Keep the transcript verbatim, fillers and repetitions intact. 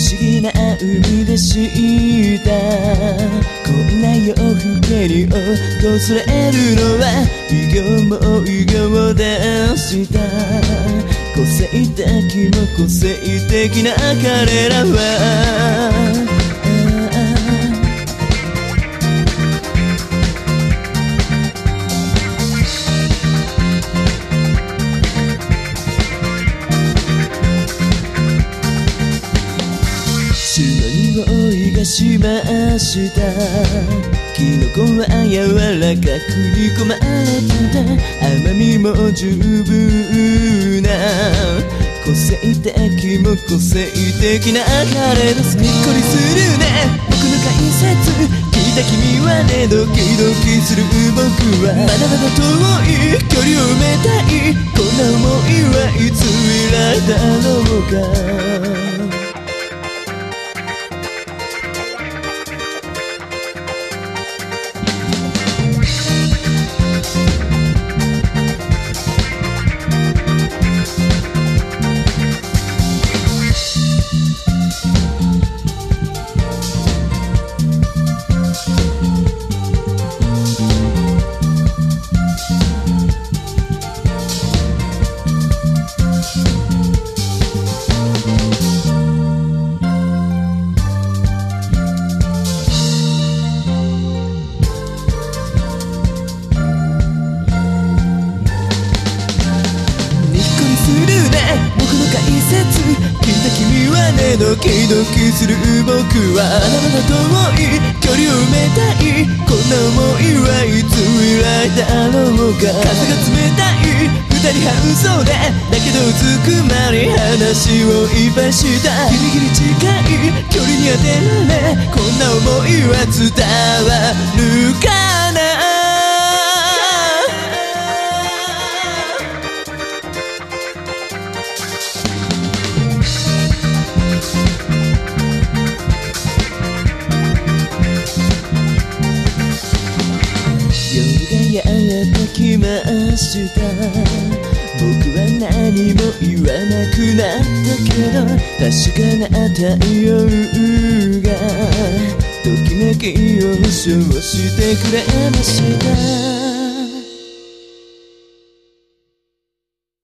思議な海でしたこんな夜更けに訪れるのは異形も異形でした個性的も個性的な彼らは匂いがしましたキノコは柔らかく煮込まれてて甘みも十分な個性的も個性的な彼ですにっこりするね僕の解説聞いた君はねドキドキする僕はまだまだ遠い距離を埋めたいこんな想いはいつ以来だろうか君はねドキドキする僕はまだまだ遠い距離を埋めたいこんな想いはいつ以来だろうか風が冷たい二人半袖だけどうずくまり話をいっぱいしたギリギリ近い距離に当てられこんな想いは伝わるかな夜がやってきました僕は何も言わなくなったけど確かな太陽がときめきを照してくれました